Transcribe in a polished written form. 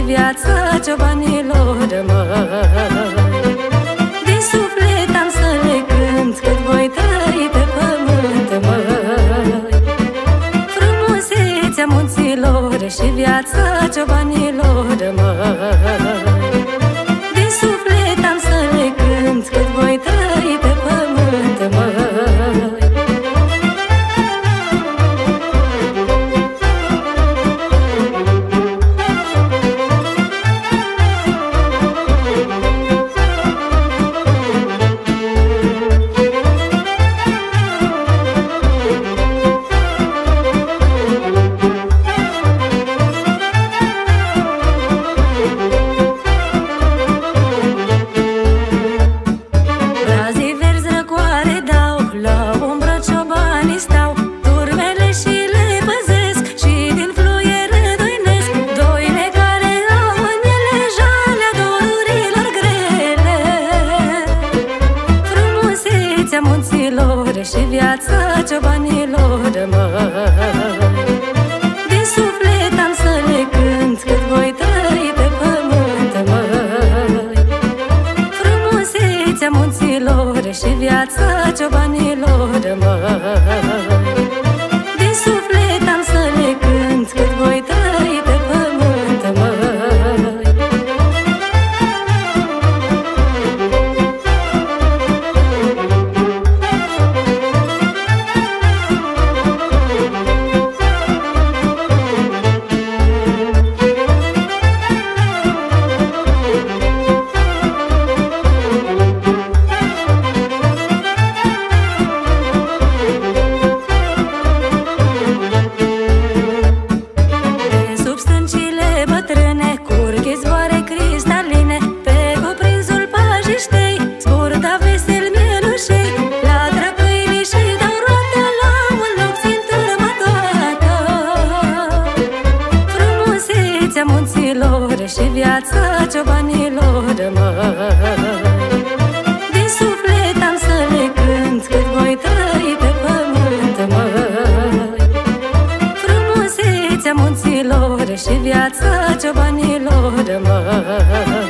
viață ciobanilor, măi. Din suflet am să le cânt cât voi trăi pe pământ, măi. Frumusețea munților și viața ciobanilor, măi. Din suflet am să le cânt cât voi trăi pe pământ, măi. Și viața ciobanilor, măi. Din suflet am să le cânt cât voi trăi pe pământ, măi. Frumusețea munților și viața ciobanilor, măi. Din suflet am să le cânt cât voi trăi pe pământ, măi. Și viața ciobanilor, măi. Din suflet am să le cânt cât voi trăi pe pământ, măi. Frumusețea munților și viața ciobanilor, măi.